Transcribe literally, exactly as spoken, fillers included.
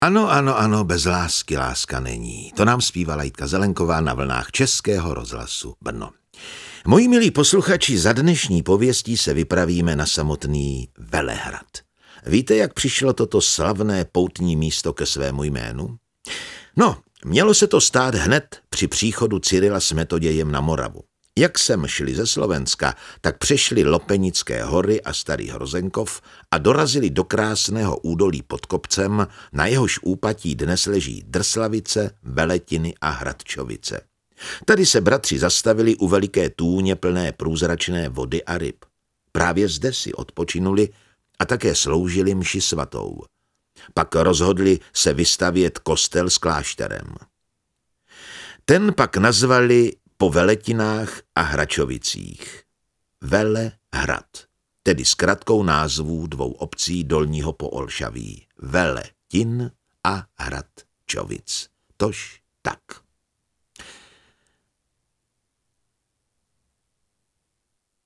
Ano, ano, ano, bez lásky láska není. To nám zpívala Jitka Zelenková na vlnách Českého rozhlasu Brno. Moji milí posluchači, za dnešní pověstí se vypravíme na samotný Velehrad. Víte, jak přišlo toto slavné poutní místo ke svému jménu? No, mělo se to stát hned při příchodu Cyrila s Metodějem na Moravu. Jak sem šli ze Slovenska, tak přešli Lopenické hory a Starý Hrozenkov a dorazili do krásného údolí pod kopcem, na jehož úpatí dnes leží Drslavice, Veletiny a Hradčovice. Tady se bratři zastavili u veliké tůně plné průzračné vody a ryb. Právě zde si odpočinuli a také sloužili mši svatou. Pak rozhodli se vystavět kostel s klášterem. Ten pak nazvali po Veletinách a Hračovicích Velehrad, tedy zkratkou názvů dvou obcí Dolního Poolšaví, Veletin a Hradčovic. Tož tak.